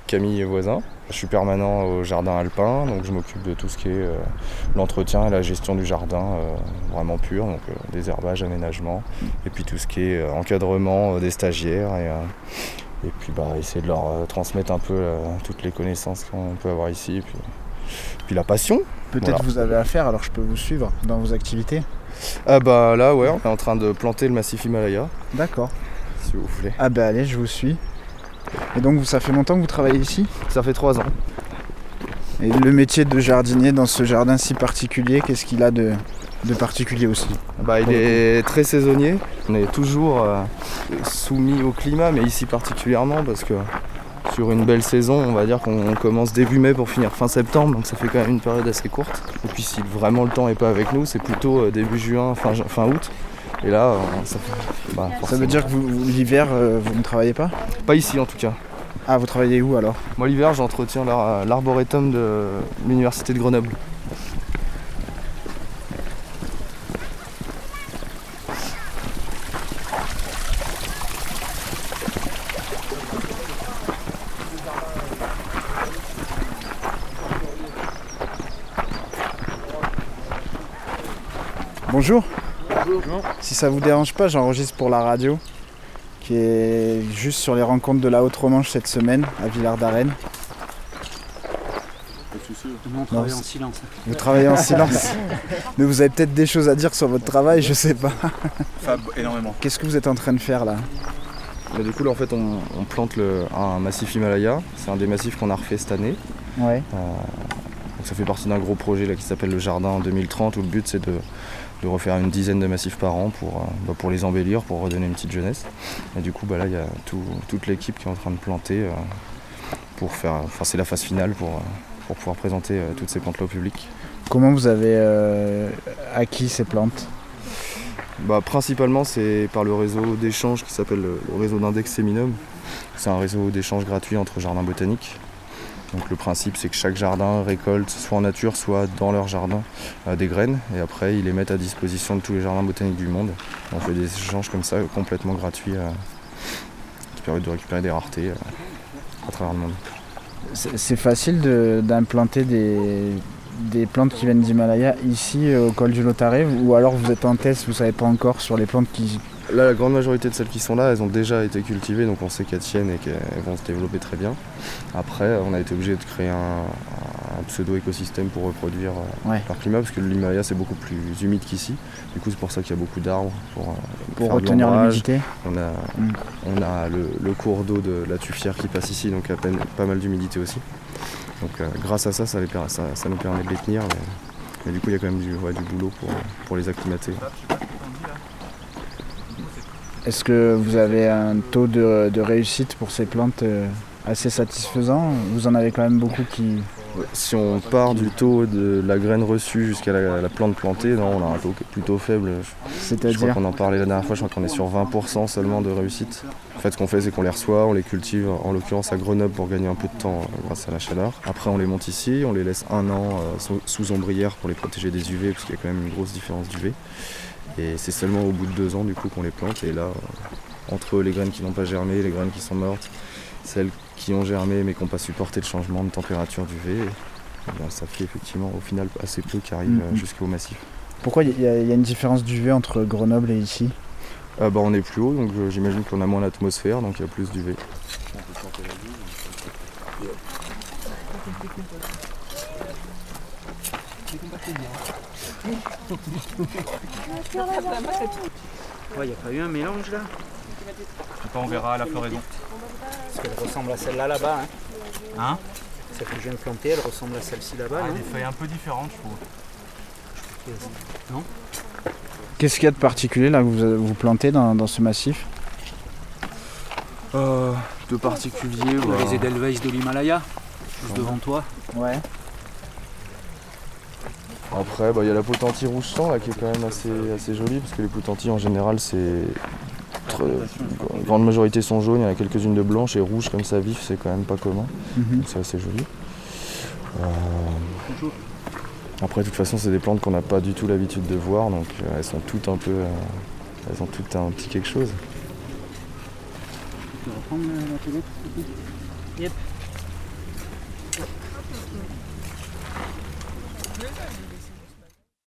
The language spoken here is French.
Camille est voisin. Je suis permanent au jardin alpin, donc je m'occupe de tout ce qui est l'entretien et la gestion du jardin vraiment pur, donc désherbage, aménagement, et puis tout ce qui est encadrement des stagiaires et puis essayer de leur transmettre un peu toutes les connaissances qu'on peut avoir ici, et puis la passion. Peut-être voilà. Vous avez affaire, alors je peux vous suivre dans vos activités. Là ouais, on est en train de planter le massif Himalaya. D'accord. Si vous voulez. Allez, je vous suis. Et donc ça fait longtemps que vous travaillez ici ? Ça fait 3 ans. Et le métier de jardinier dans ce jardin si particulier, qu'est-ce qu'il a de particulier aussi ? Il est très saisonnier. On est toujours soumis au climat, mais ici particulièrement parce que sur une belle saison, on va dire qu'on commence début mai pour finir fin septembre, donc ça fait quand même une période assez courte. Et puis si vraiment le temps n'est pas avec nous, c'est plutôt début juin, fin août. Et là, ça veut dire que l'hiver, vous ne travaillez pas ? Pas ici en tout cas. Ah, vous travaillez où alors ? Moi l'hiver, j'entretiens l'arboretum de l'université de Grenoble. Bonjour. Bonjour. Si ça vous dérange pas, j'enregistre pour la radio qui est juste sur les rencontres de la Haute-Romanche cette semaine à Villard-d'Arène. Nous on travaille en silence. Vous travaillez en silence. Mais vous avez peut-être des choses à dire sur votre travail, je sais pas. Enfin, énormément. Qu'est-ce que vous êtes en train de faire là ? Du coup là en fait on plante un massif Himalaya. C'est un des massifs qu'on a refait cette année. Ouais. Donc ça fait partie d'un gros projet là, qui s'appelle le Jardin en 2030 où le but c'est de refaire une dizaine de massifs par an pour les embellir, pour redonner une petite jeunesse. Et du coup là il y a toute l'équipe qui est en train de planter pour faire. Enfin c'est la phase finale pour pouvoir présenter toutes ces plantes là au public. Comment vous avez acquis ces plantes ? Principalement c'est par le réseau d'échange qui s'appelle le réseau d'Index Séminum. C'est un réseau d'échange gratuit entre jardins botaniques. Donc le principe c'est que chaque jardin récolte soit en nature soit dans leur jardin des graines et après ils les mettent à disposition de tous les jardins botaniques du monde. On fait des échanges comme ça complètement gratuits qui permettent de récupérer des raretés à travers le monde. C'est facile d'implanter des plantes qui viennent d'Himalaya ici au col du Lautaret ou alors vous êtes en test, vous savez pas encore sur les plantes qui... Là, la grande majorité de celles qui sont là, elles ont déjà été cultivées, donc on sait qu'elles tiennent et qu'elles vont se développer très bien. Après, on a été obligé de créer un pseudo-écosystème pour reproduire leur climat, parce que l'Himalaya c'est beaucoup plus humide qu'ici. Du coup, c'est pour ça qu'il y a beaucoup d'arbres pour retenir l'humidité. On a le cours d'eau de la Tuffière qui passe ici, donc pas mal d'humidité aussi. Donc grâce à ça nous permet de les tenir, mais du coup il y a quand même du boulot pour les acclimater. Est-ce que vous avez un taux de réussite pour ces plantes assez satisfaisant ? Vous en avez quand même beaucoup qui... Si on part du taux de la graine reçue jusqu'à la plante plantée, non, on a un taux plutôt faible. C'est-à-dire ? Je crois qu'on en parlait la dernière fois, je crois qu'on est sur 20% seulement de réussite. En fait, ce qu'on fait, c'est qu'on les reçoit, on les cultive, en l'occurrence à Grenoble pour gagner un peu de temps grâce à la chaleur. Après, on les monte ici, on les laisse 1 an sous ombrière pour les protéger des UV, parce qu'il y a quand même une grosse différence d'UV. Et c'est seulement au bout de 2 ans du coup qu'on les plante. Et là, entre les graines qui n'ont pas germé, les graines qui sont mortes, celles qui ont germé mais qui n'ont pas supporté le changement de température d'UV, ça fait effectivement au final assez peu qui arrivent jusqu'au massif. Pourquoi il y a une différence d'UV entre Grenoble et ici ? On est plus haut, donc j'imagine qu'on a moins d'atmosphère, donc il y a plus d'UV. Il n'y a pas eu un mélange là ? On verra à la floraison. Parce qu'elle ressemble à celle-là là-bas. Hein ? Celle que je viens de planter, elle ressemble à celle-ci là-bas. Des feuilles un peu différentes, je trouve. Non ? Qu'est-ce qu'il y a de particulier là que vous plantez dans ce massif ? De particulier, Les Edelweiss de l'Himalaya, juste devant toi. Ouais. Après, il y a la potentie rouge sang là, qui est quand même assez jolie, parce que les potenties en général, la grande majorité sont jaunes, il y en a quelques-unes de blanches, et rouges comme ça vif, c'est quand même pas commun. Donc c'est assez joli. Après, de toute façon, c'est des plantes qu'on n'a pas du tout l'habitude de voir, donc elles sont toutes un petit quelque chose. Tu peux reprendre la télé ? Yep.